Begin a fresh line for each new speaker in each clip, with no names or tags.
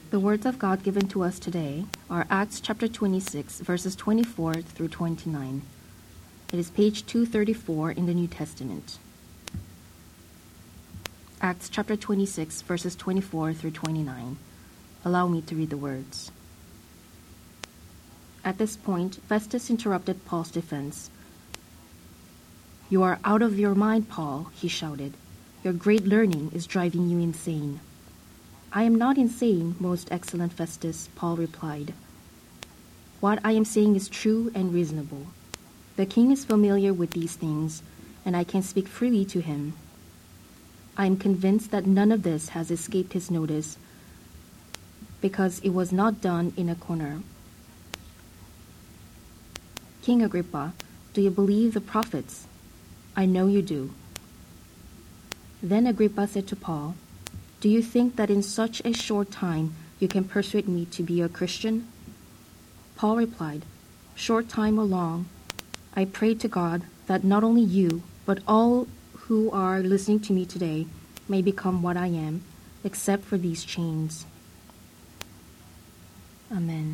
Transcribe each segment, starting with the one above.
The words of God given to us today are Acts chapter 26, verses 24 through 29. It is page 234 in the New Testament. Acts chapter 26, verses 24 through 29. Allow me to read the words. At this point, Festus interrupted Paul's defense. "You are out of your mind, Paul," he shouted. "Your great learning is driving you insane." "I am not insane, most excellent Festus," Paul replied. "What I am saying is true and reasonable. The king is familiar with these things, and I can speak freely to him. I am convinced that none of this has escaped his notice, because it was not done in a corner. King Agrippa, do you believe the prophets? I know you do." Then Agrippa said to Paul, "Do you think that in such a short time you can persuade me to be a Christian?" Paul replied, "Short time or long, I pray to God that not only you, but all who are listening to me today may become what I am, except for these chains." Amen.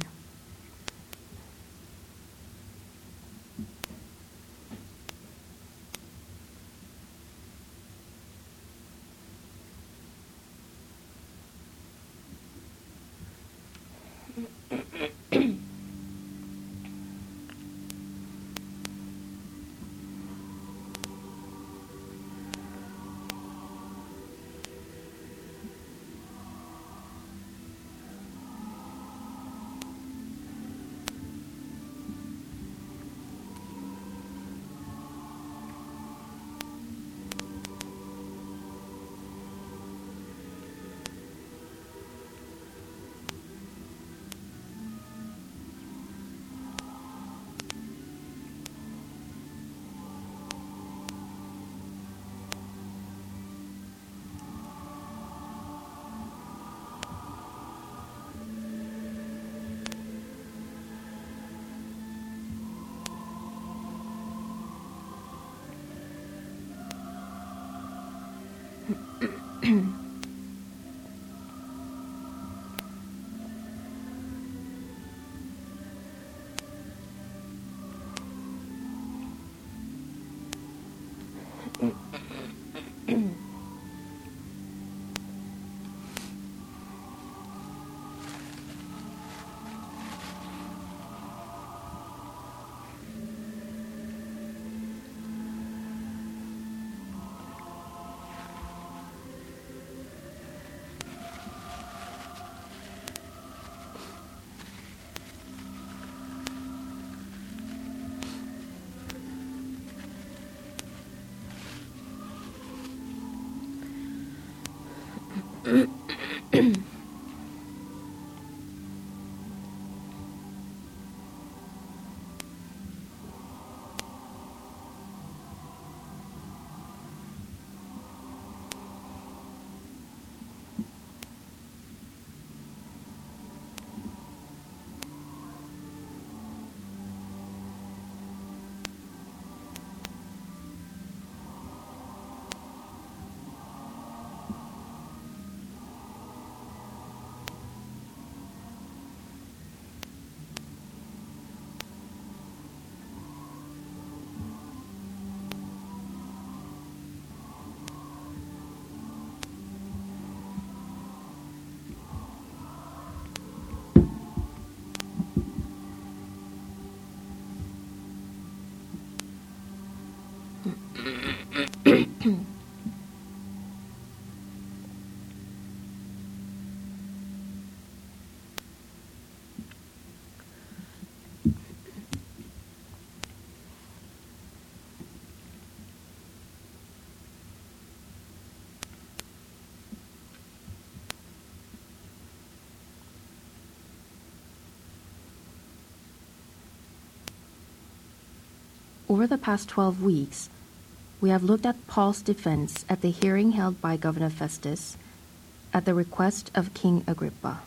Over the past 12 weeks, we have looked at Paul's defense at the hearing held by Governor Festus at the request of King Agrippa.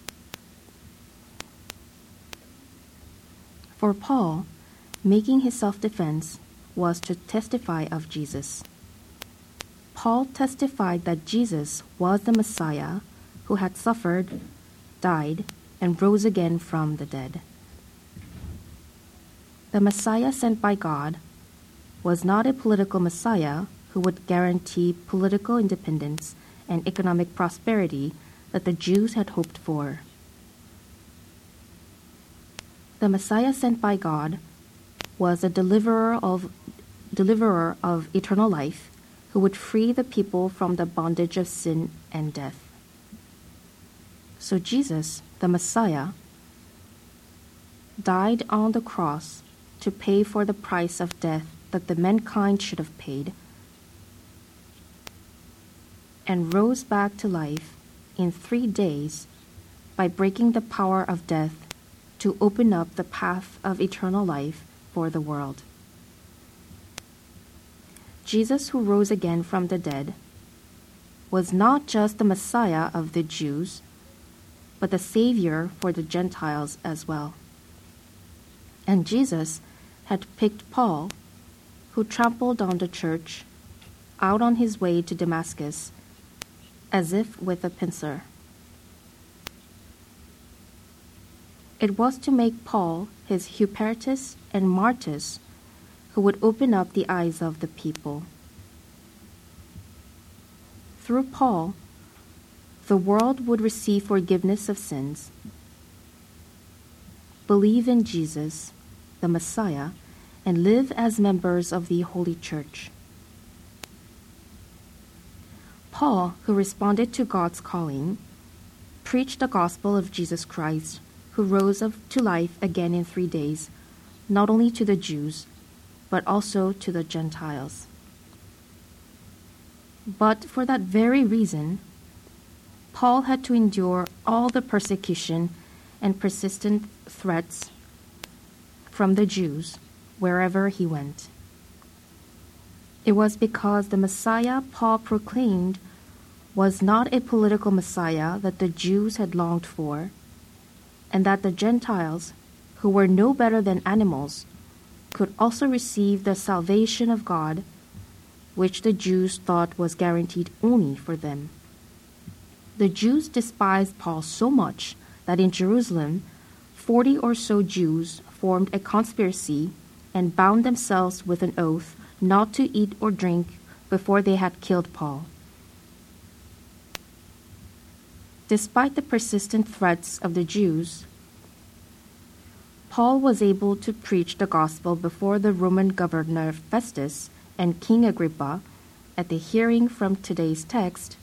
For Paul, making his self-defense was to testify of Jesus. Paul testified that Jesus was the Messiah who had suffered, died, and rose again from the dead. The Messiah sent by God was not a political Messiah who would guarantee political independence and economic prosperity that the Jews had hoped for. The Messiah sent by God was a deliverer of eternal life who would free the people from the bondage of sin and death. So Jesus, the Messiah, died on the cross to pay for the price of death that the mankind should have paid, and rose back to life in 3 days by breaking the power of death to open up the path of eternal life for the world. Jesus, who rose again from the dead, was not just the Messiah of the Jews, but the Savior for the Gentiles as well. And Jesus had picked Paul, who trampled on the church, out on his way to Damascus, as if with a pincer. It was to make Paul his Hupertus and Martus, who would open up the eyes of the people. Through Paul, the world would receive forgiveness of sins, believe in Jesus, the Messiah, and live as members of the Holy Church. Paul, who responded to God's calling, preached the gospel of Jesus Christ, who rose to life again in 3 days, not only to the Jews, but also to the Gentiles. But for that very reason, Paul had to endure all the persecution and persistent threats from the Jews wherever he went. It was because the Messiah Paul proclaimed was not a political Messiah that the Jews had longed for, and that the Gentiles, who were no better than animals, could also receive the salvation of God, which the Jews thought was guaranteed only for them. The Jews despised Paul so much that in Jerusalem, 40 or so Jews formed a conspiracy and bound themselves with an oath not to eat or drink before they had killed Paul. Despite the persistent threats of the Jews, Paul was able to preach the gospel before the Roman governor Festus and King Agrippa at the hearing from today's text,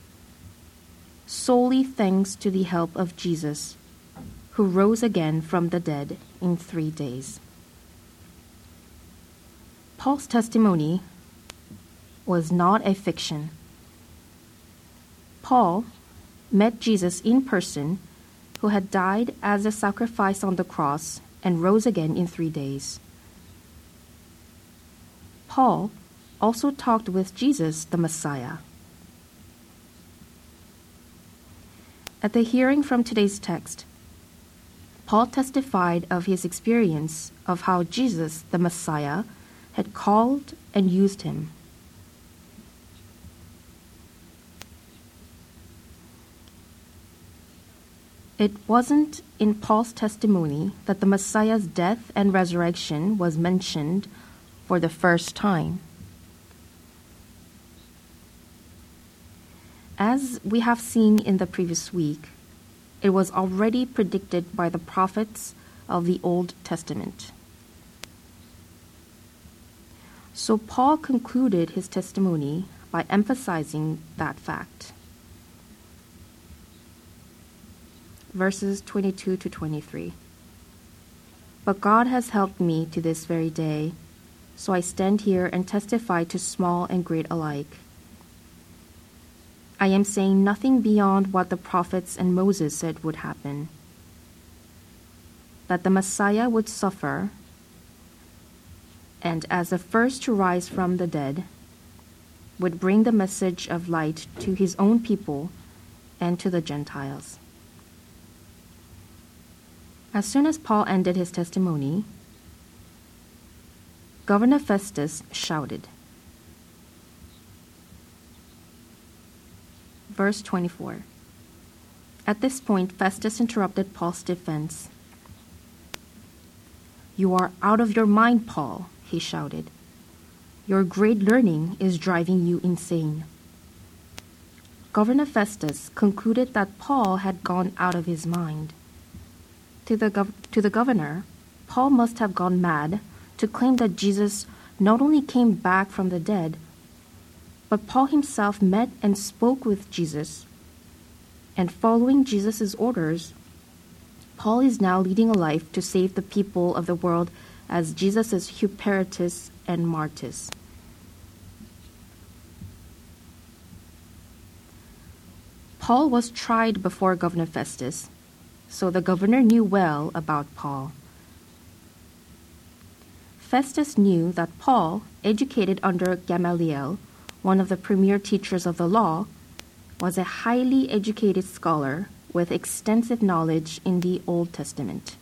solely thanks to the help of Jesus, who rose again from the dead in 3 days. Paul's testimony was not a fiction. Paul met Jesus in person, who had died as a sacrifice on the cross and rose again in 3 days. Paul also talked with Jesus, the Messiah. At the hearing from today's text, Paul testified of his experience of how Jesus, the Messiah, had called and used him. It wasn't in Paul's testimony that the Messiah's death and resurrection was mentioned for the first time. As we have seen in the previous week, it was already predicted by the prophets of the Old Testament. So Paul concluded his testimony by emphasizing that fact. Verses 22 to 23. But God has helped me to this very day, so I stand here and testify to small and great alike. I am saying nothing beyond what the prophets and Moses said would happen. That the Messiah would suffer, and as the first to rise from the dead, would bring the message of light to his own people and to the Gentiles. As soon as Paul ended his testimony, Governor Festus shouted. Verse 24. At this point, Festus interrupted Paul's defense. "You are out of your mind, Paul," he shouted. "Your great learning is driving you insane." Governor Festus concluded that Paul had gone out of his mind. To the governor, Paul must have gone mad to claim that Jesus not only came back from the dead, but Paul himself met and spoke with Jesus. And following Jesus' orders, Paul is now leading a life to save the people of the world as Jesus' Hupertus and Martus. Paul was tried before Governor Festus, so the governor knew well about Paul. Festus knew that Paul, educated under Gamaliel, one of the premier teachers of the law, was a highly educated scholar with extensive knowledge in the Old Testament.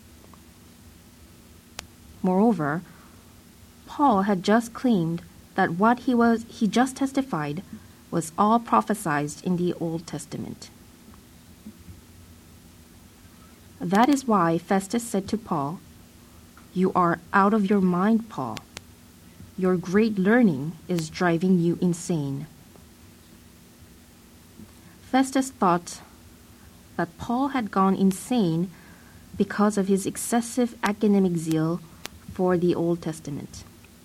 Moreover, Paul had just claimed that what he just testified was all prophesied in the Old Testament. That is why Festus said to Paul, "You are out of your mind, Paul. Your great learning is driving you insane." Festus thought that Paul had gone insane because of his excessive academic zeal for the Old Testament.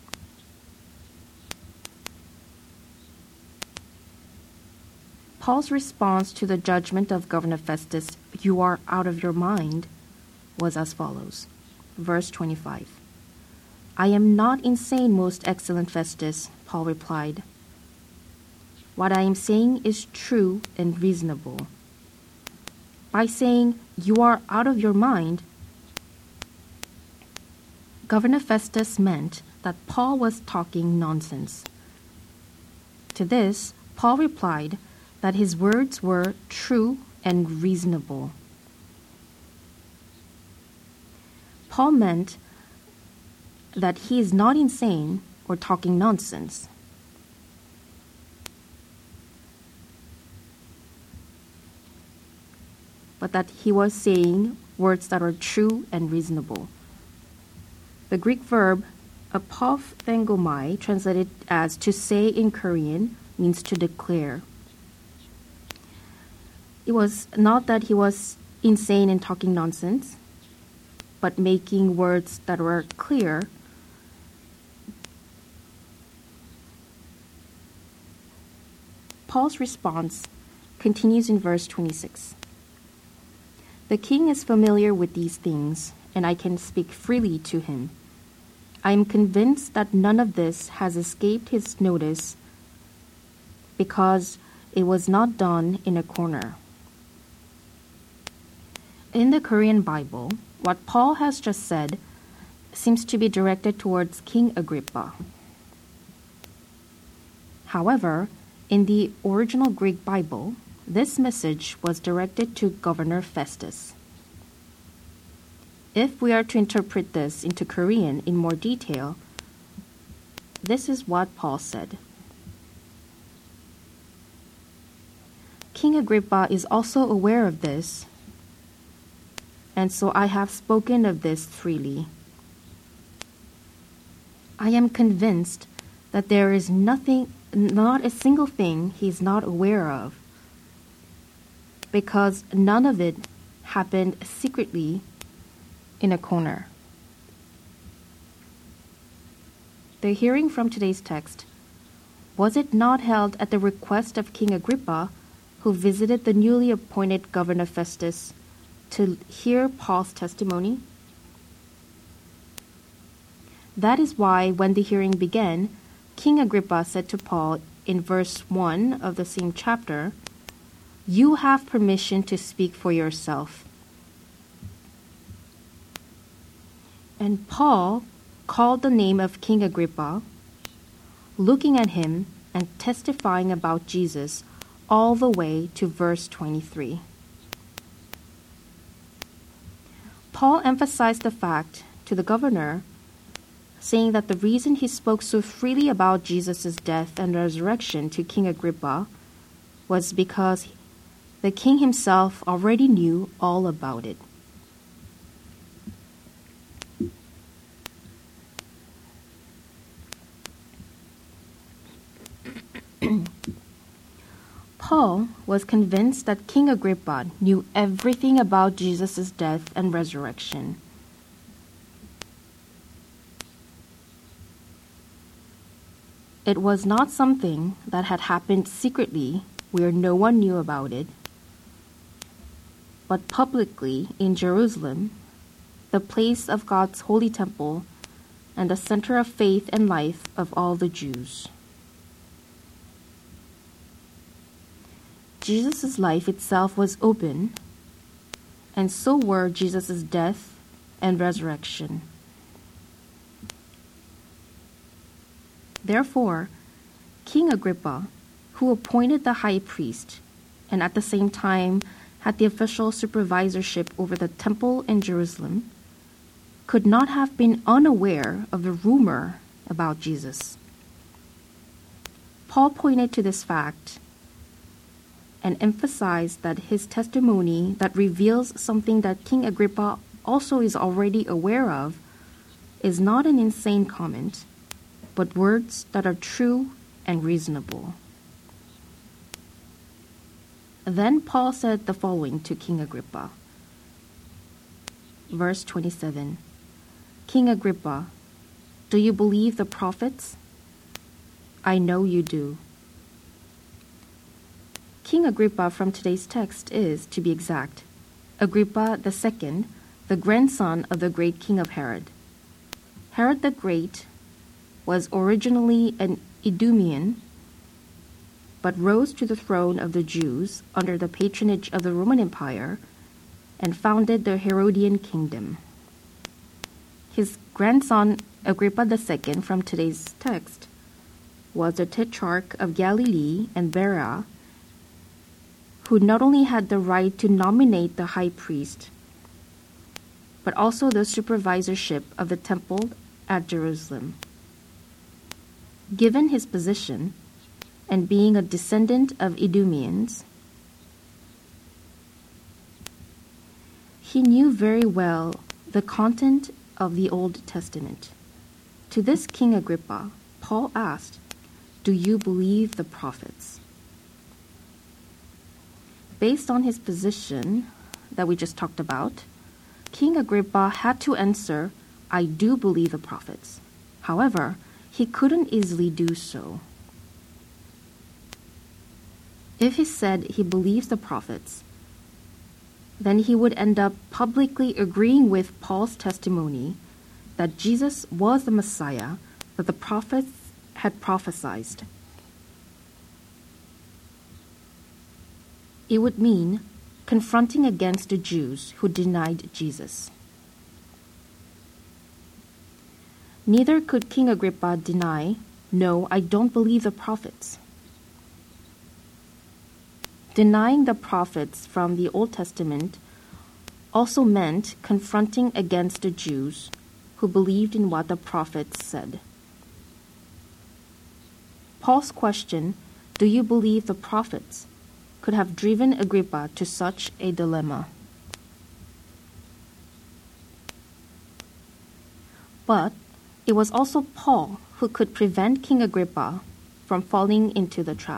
Paul's response to the judgment of Governor Festus, "You are out of your mind," was as follows. Verse 25. "I am not insane, most excellent Festus," Paul replied. "What I am saying is true and reasonable." By saying, "You are out of your mind," Governor Festus meant that Paul was talking nonsense. To this, Paul replied that his words were true and reasonable. Paul meant that he is not insane or talking nonsense. But that he was saying words that are true and reasonable. The Greek verb apophthegomai, translated as to say in Korean, means to declare. It was not that he was insane and talking nonsense, but making words that were clear. Paul's response continues in verse 26. "The king is familiar with these things, and I can speak freely to him. I am convinced that none of this has escaped his notice because it was not done in a corner." In the Korean Bible, what Paul has just said seems to be directed towards King Agrippa. However, in the original Greek Bible, this message was directed to Governor Festus. If we are to interpret this into Korean in more detail, this is what Paul said. King Agrippa is also aware of this, and so I have spoken of this freely. I am convinced that there is not a single thing he is not aware of, because none of it happened secretly in a corner. The hearing from today's text, was it not held at the request of King Agrippa, who visited the newly appointed Governor Festus to hear Paul's testimony? That is why when the hearing began, King Agrippa said to Paul in verse 1 of the same chapter, "You have permission to speak for yourself." And Paul called the name of King Agrippa, looking at him and testifying about Jesus all the way to verse 23. Paul emphasized the fact to the governor, saying that the reason he spoke so freely about Jesus' death and resurrection to King Agrippa was because the king himself already knew all about it. Paul was convinced that King Agrippa knew everything about Jesus' death and resurrection. It was not something that had happened secretly where no one knew about it, but publicly in Jerusalem, the place of God's holy temple and the center of faith and life of all the Jews. Jesus' life itself was open, and so were Jesus' death and resurrection. Therefore, King Agrippa, who appointed the high priest and at the same time had the official supervisorship over the temple in Jerusalem, could not have been unaware of the rumor about Jesus. Paul pointed to this fact and emphasized that his testimony that reveals something that King Agrippa also is already aware of is not an insane comment, but words that are true and reasonable. Then Paul said the following to King Agrippa. Verse 27. King Agrippa, do you believe the prophets? I know you do. King Agrippa from today's text is, to be exact, Agrippa II, the grandson of the great king of Herod. Herod the Great was originally an Idumean, but rose to the throne of the Jews under the patronage of the Roman Empire and founded the Herodian kingdom. His grandson, Agrippa II, from today's text, was the tetrarch of Galilee and Berea, who not only had the right to nominate the high priest, but also the supervisorship of the temple at Jerusalem. Given his position, and being a descendant of Idumeans, he knew very well the content of the Old Testament. To this King Agrippa, Paul asked, do you believe the prophets? Based on his position that we just talked about, King Agrippa had to answer, I do believe the prophets. However, he couldn't easily do so. If he said he believes the prophets, then he would end up publicly agreeing with Paul's testimony that Jesus was the Messiah that the prophets had prophesied. It would mean confronting against the Jews who denied Jesus. Neither could King Agrippa deny, no, I don't believe the prophets. Denying the prophets from the Old Testament also meant confronting against the Jews who believed in what the prophets said. Paul's question, do you believe the prophets, could have driven Agrippa to such a dilemma. But it was also Paul who could prevent King Agrippa from falling into the trap.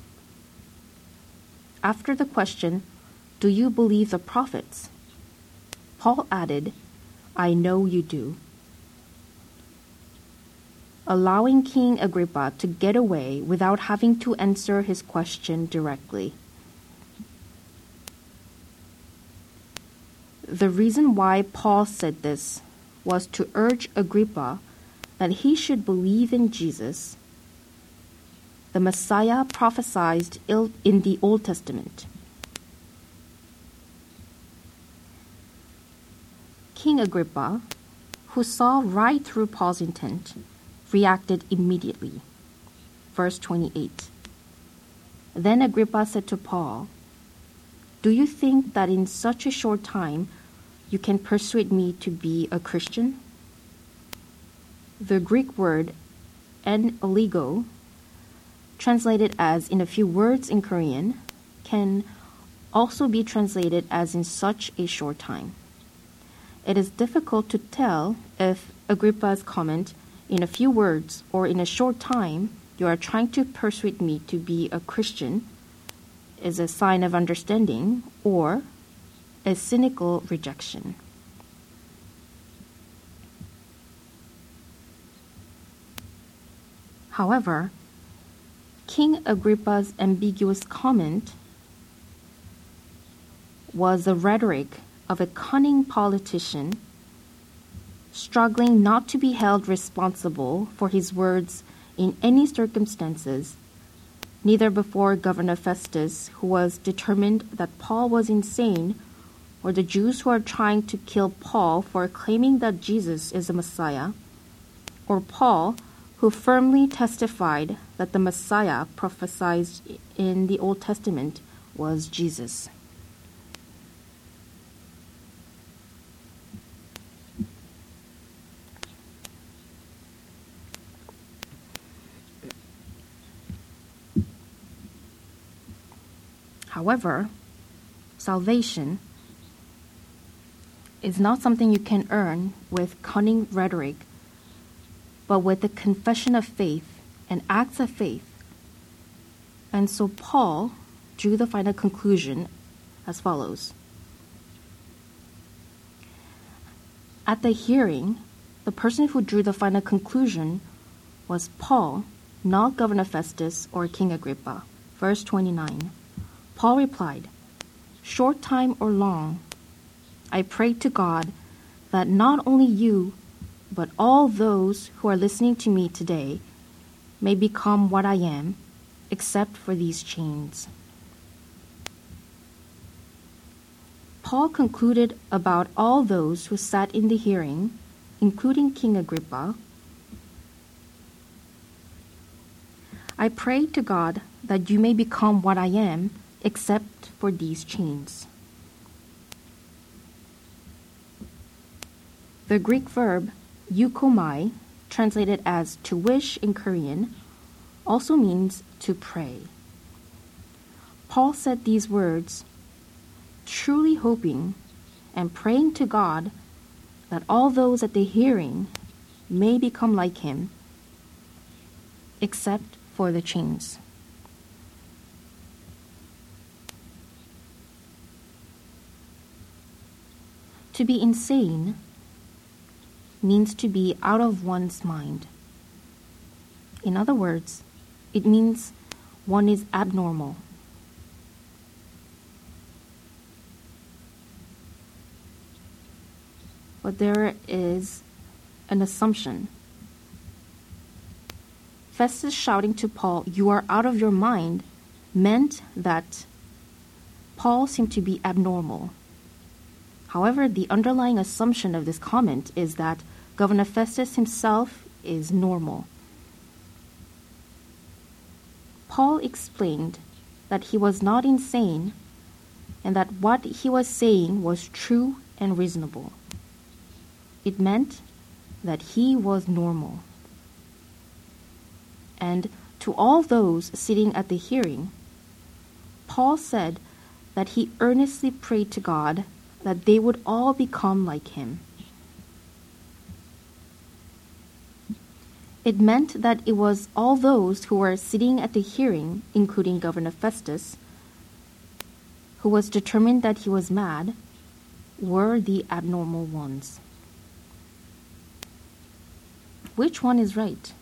After the question, do you believe the prophets? Paul added, I know you do, allowing King Agrippa to get away without having to answer his question directly. The reason why Paul said this was to urge Agrippa that he should believe in Jesus, the Messiah prophesied in the Old Testament. King Agrippa, who saw right through Paul's intent, reacted immediately. Verse 28. Then Agrippa said to Paul, do you think that in such a short time you can persuade me to be a Christian? The Greek word en oligo, translated as in a few words in Korean, can also be translated as in such a short time. It is difficult to tell if Agrippa's comment, in a few words or in a short time, you are trying to persuade me to be a Christian, is a sign of understanding or a cynical rejection. However, King Agrippa's ambiguous comment was the rhetoric of a cunning politician struggling not to be held responsible for his words in any circumstances, neither before Governor Festus, who was determined that Paul was insane, or the Jews who are trying to kill Paul for claiming that Jesus is the Messiah, or Paul, who firmly testified that the Messiah prophesied in the Old Testament was Jesus. However, salvation is not something you can earn with cunning rhetoric, but with the confession of faith and acts of faith. And so Paul drew the final conclusion as follows. At the hearing, the person who drew the final conclusion was Paul, not Governor Festus or King Agrippa. Verse 29. Paul replied, "Short time or long, I pray to God that not only you, but all those who are listening to me today may become what I am, except for these chains." Paul concluded about all those who sat in the hearing, including King Agrippa, "I pray to God that you may become what I am, except for these chains." The Greek verb eukomai, translated as to wish in Korean, also means to pray. Paul said these words, truly hoping and praying to God that all those at the hearing may become like him, except for the chains. To be insane means to be out of one's mind. In other words, it means one is abnormal. But there is an assumption. Festus shouting to Paul, "You are out of your mind," meant that Paul seemed to be abnormal. However, the underlying assumption of this comment is that Governor Festus himself is normal. Paul explained that he was not insane and that what he was saying was true and reasonable. It meant that he was normal. And to all those sitting at the hearing, Paul said that he earnestly prayed to God that they would all become like him. It meant that it was all those who were sitting at the hearing, including Governor Festus, who was determined that he was mad, were the abnormal ones. Which one is right?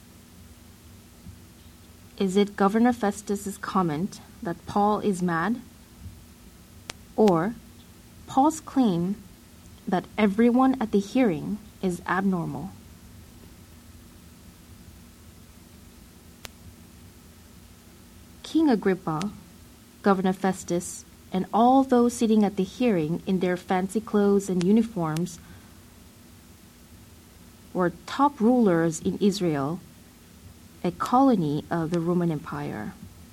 Is it Governor Festus's comment that Paul is mad, or Paul's claim that everyone at the hearing is abnormal? King Agrippa, Governor Festus, and all those sitting at the hearing in their fancy clothes and uniforms were top rulers in Israel, a colony of the Roman Empire.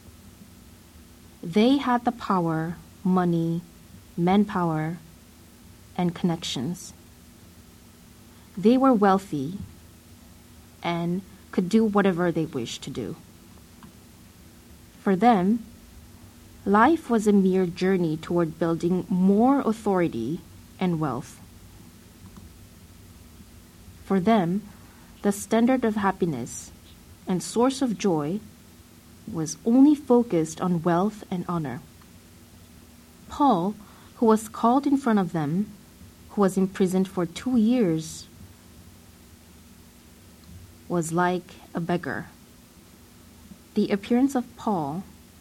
They had the power, money, manpower, and connections. They were wealthy and could do whatever they wished to do. For them, Life was a mere journey toward building more authority and wealth. For them, the standard of happiness and source of joy was only focused on wealth and honor. Paul, who was called in front of them, who was imprisoned for 2 years, was like a beggar. The appearance of Paul,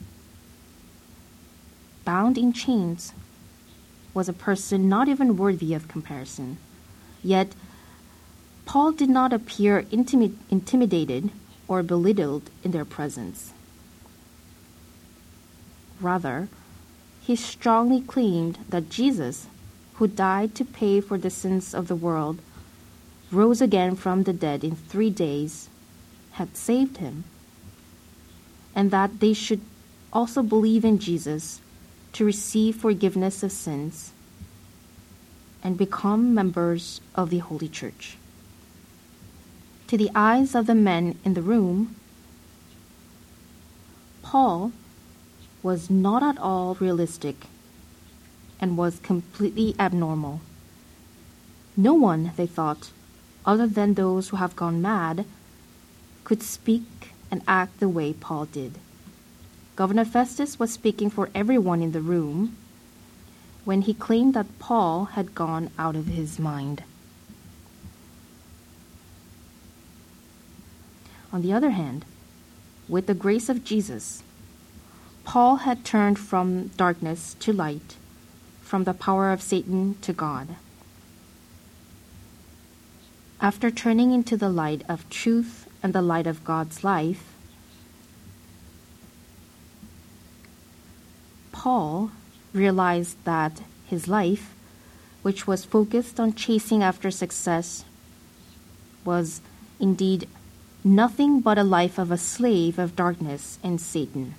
bound in chains, was a person not even worthy of comparison. Yet, Paul did not appear intimidated or belittled in their presence. Rather, he strongly claimed that Jesus, who died to pay for the sins of the world, rose again from the dead in 3 days, had saved him, and that they should also believe in Jesus to receive forgiveness of sins and become members of the Holy Church. To the eyes of the men in the room, Paul was not at all realistic and was completely abnormal. No one, they thought, other than those who have gone mad, could speak and act the way Paul did. Governor Festus was speaking for everyone in the room when he claimed that Paul had gone out of his mind. On the other hand, with the grace of Jesus, Paul had turned from darkness to light, from the power of Satan to God. After turning into the light of truth and the light of God's life, Paul realized that his life, which was focused on chasing after success, was indeed nothing but a life of a slave of darkness and Satan.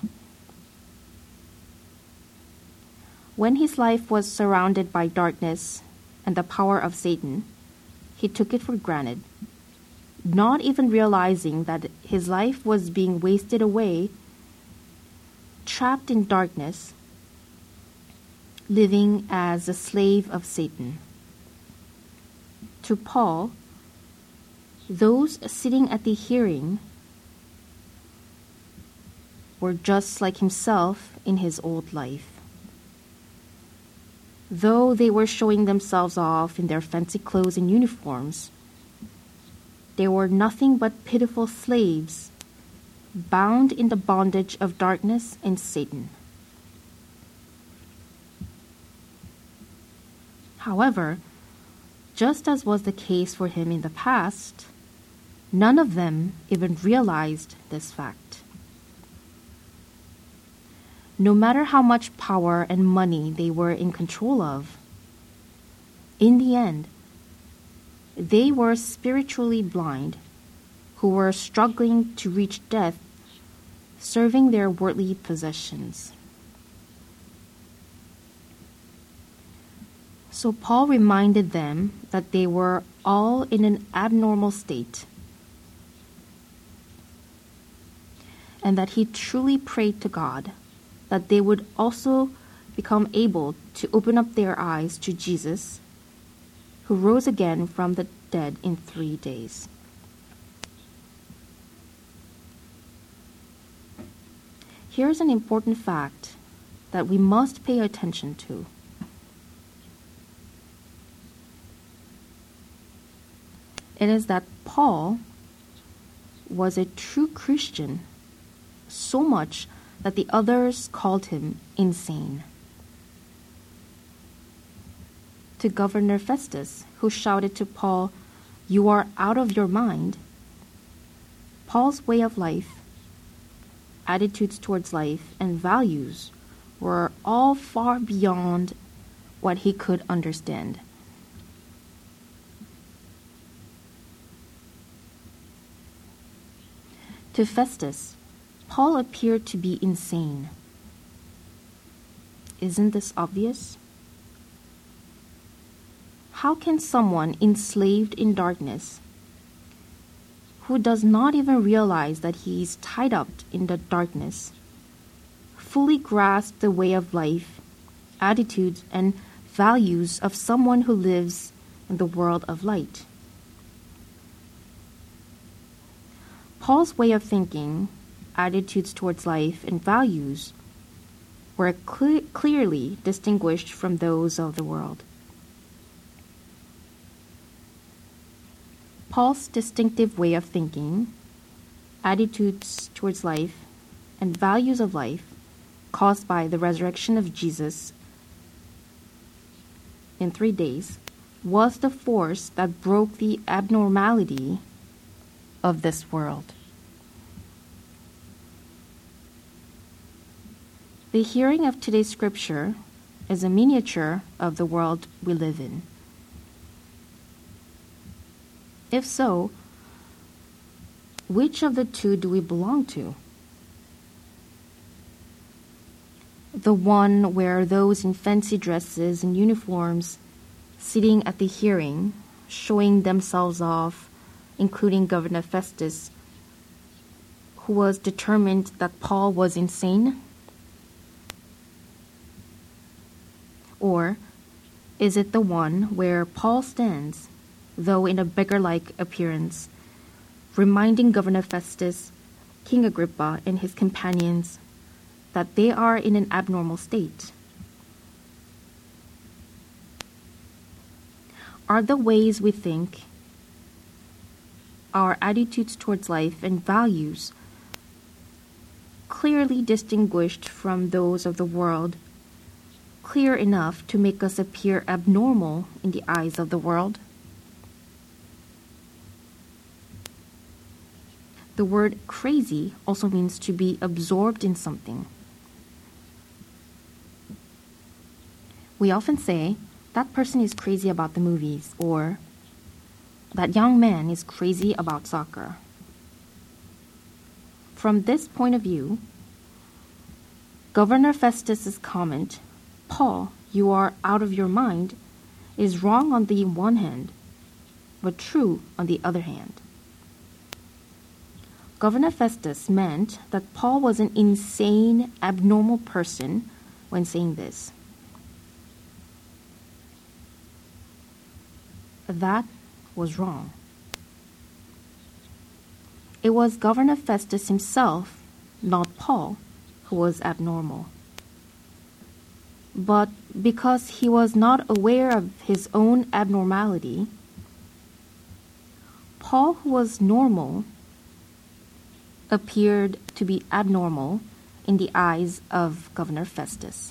When his life was surrounded by darkness and the power of Satan, he took it for granted, not even realizing that his life was being wasted away, trapped in darkness, living as a slave of Satan. To Paul, those sitting at the hearing were just like himself in his old life. Though they were showing themselves off in their fancy clothes and uniforms, they were nothing but pitiful slaves, bound in the bondage of darkness and Satan. However, just as was the case for him in the past, none of them even realized this fact. No matter how much power and money they were in control of, in the end, they were spiritually blind, who were struggling to reach death, serving their worldly possessions. So Paul reminded them that they were all in an abnormal state, and that he truly prayed to God that they would also become able to open up their eyes to Jesus, who rose again from the dead in 3 days. Here's an important fact that we must pay attention to. It is that Paul was a true Christian, so much that the others called him insane. To Governor Festus, who shouted to Paul, "You are out of your mind," Paul's way of life, attitudes towards life, and values were all far beyond what he could understand. To Festus, Paul appeared to be insane. Isn't this obvious? How can someone enslaved in darkness, who does not even realize that he is tied up in the darkness, fully grasp the way of life, attitudes, and values of someone who lives in the world of light. Paul's way of thinking, attitudes towards life, and values were clearly distinguished from those of the world. Paul's distinctive way of thinking, attitudes towards life, and values of life caused by the resurrection of Jesus in 3 days was the force that broke the abnormality of this world. The hearing of today's scripture is a miniature of the world we live in. If so, which of the two do we belong to? The one where those in fancy dresses and uniforms sitting at the hearing, showing themselves off, including Governor Festus, who was determined that Paul was insane? Or is it the one where Paul stands, though in a beggar-like appearance, reminding Governor Festus, King Agrippa, and his companions that they are in an abnormal state? Are the ways we think, our attitudes towards life and values, clearly distinguished from those of the world, clear enough to make us appear abnormal in the eyes of the world? The word crazy also means to be absorbed in something. We often say, that person is crazy about the movies, or that young man is crazy about soccer. From this point of view, Governor Festus's comment, "Paul, you are out of your mind," is wrong on the one hand, but true on the other hand. Governor Festus meant that Paul was an insane, abnormal person when saying this. That was wrong. It was Governor Festus himself, not Paul, who was abnormal. But because he was not aware of his own abnormality, Paul, who was normal, appeared to be abnormal in the eyes of Governor Festus.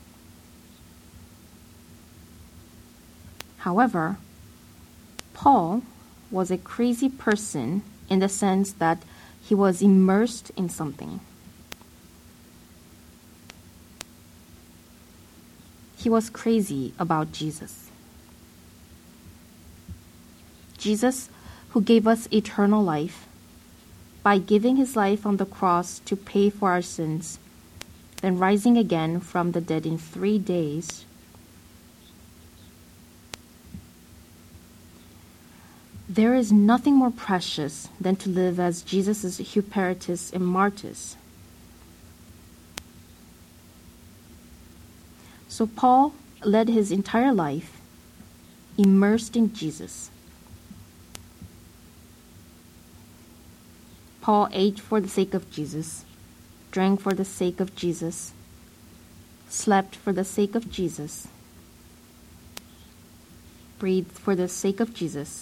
However, Paul was a crazy person in the sense that he was immersed in something. He was crazy about Jesus. Jesus, who gave us eternal life by giving his life on the cross to pay for our sins, then rising again from the dead in 3 days. There is nothing more precious than to live as Jesus' Hupertus and Martus. So Paul led his entire life immersed in Jesus. Paul ate for the sake of Jesus, drank for the sake of Jesus, slept for the sake of Jesus, breathed for the sake of Jesus,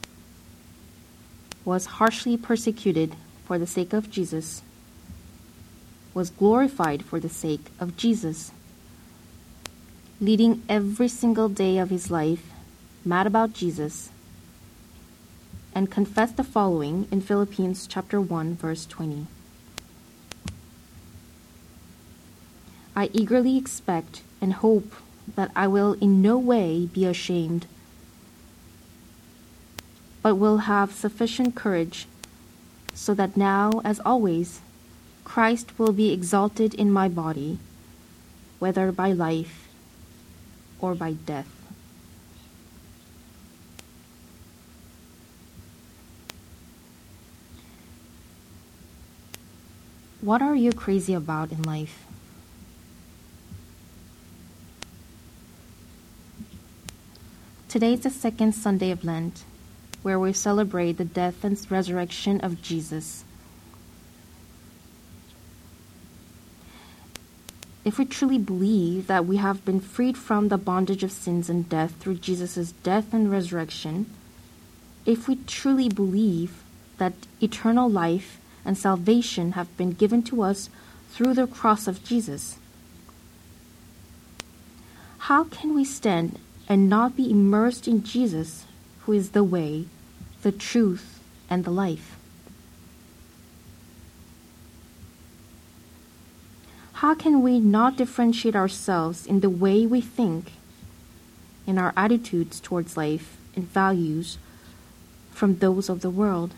was harshly persecuted for the sake of Jesus, was glorified for the sake of Jesus, leading every single day of his life mad about Jesus, and confessed the following in Philippians chapter 1, verse 20. I eagerly expect and hope that I will in no way be ashamed, but will have sufficient courage, so that now, as always, Christ will be exalted in my body, whether by life or by death. What are you crazy about in life? Today is the second Sunday of Lent, where we celebrate the death and resurrection of Jesus. If we truly believe that we have been freed from the bondage of sins and death through Jesus' death and resurrection, if we truly believe that eternal life and salvation have been given to us through the cross of Jesus, how can we stand and not be immersed in Jesus, who is the way, the truth, and the life? How can we not differentiate ourselves in the way we think, in our attitudes towards life and values, from those of the world?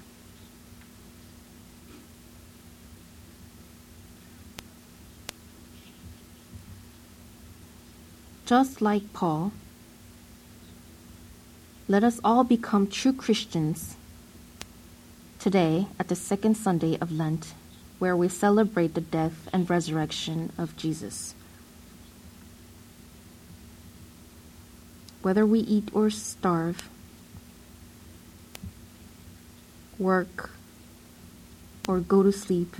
Just like Paul, let us all become true Christians today at the second Sunday of Lent, where we celebrate the death and resurrection of Jesus. Whether we eat or starve, work or go to sleep,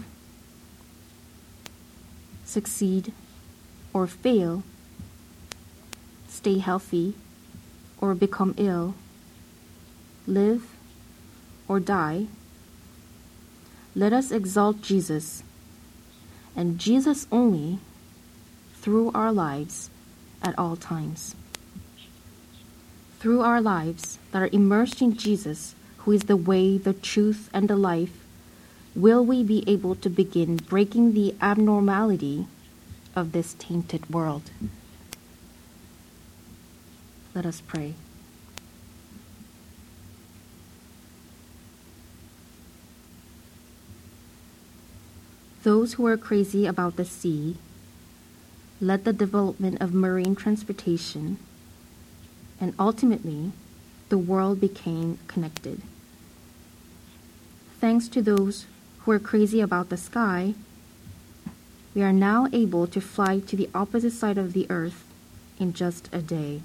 succeed or fail, stay healthy or become ill, live or die, let us exalt Jesus, and Jesus only, through our lives at all times. Through our lives that are immersed in Jesus, who is the way, the truth, and the life, will we be able to begin breaking the abnormality of this tainted world. Let us pray. Those who are crazy about the sea, let the development of marine transportation, and ultimately, the world became connected. Thanks to those who are crazy about the sky, we are now able to fly to the opposite side of the earth in just a day.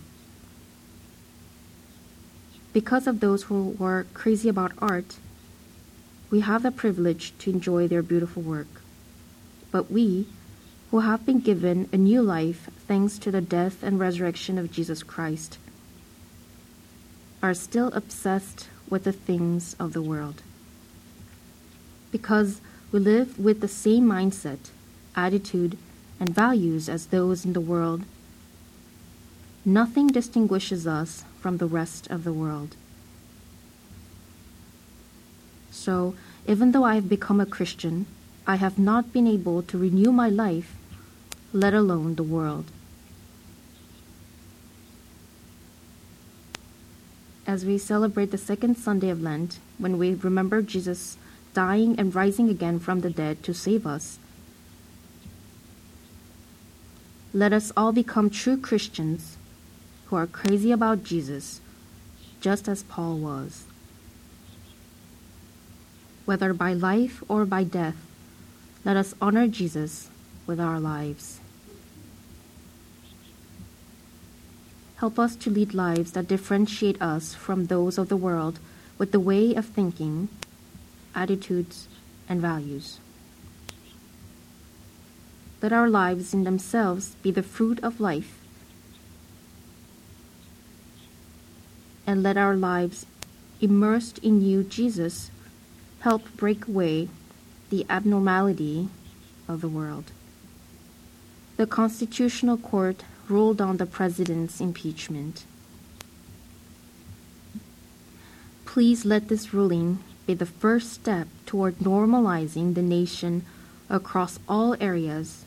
Because of those who were crazy about art, we have the privilege to enjoy their beautiful work. But we, who have been given a new life thanks to the death and resurrection of Jesus Christ, are still obsessed with the things of the world. Because we live with the same mindset, attitude, and values as those in the world, nothing distinguishes us from the rest of the world. So, even though I have become a Christian, I have not been able to renew my life, let alone the world. As we celebrate the second Sunday of Lent, when we remember Jesus dying and rising again from the dead to save us, let us all become true Christians who are crazy about Jesus, just as Paul was. Whether by life or by death, let us honor Jesus with our lives. Help us to lead lives that differentiate us from those of the world with the way of thinking, attitudes, and values. Let our lives in themselves be the fruit of life, and let our lives immersed in you, Jesus, help break away the abnormality of the world. The Constitutional Court ruled on the president's impeachment. Please let this ruling be the first step toward normalizing the nation across all areas,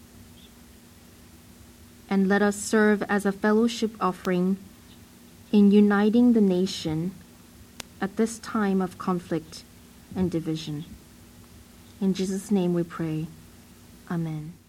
and let us serve as a fellowship offering in uniting the nation at this time of conflict and division. In Jesus' name we pray. Amen.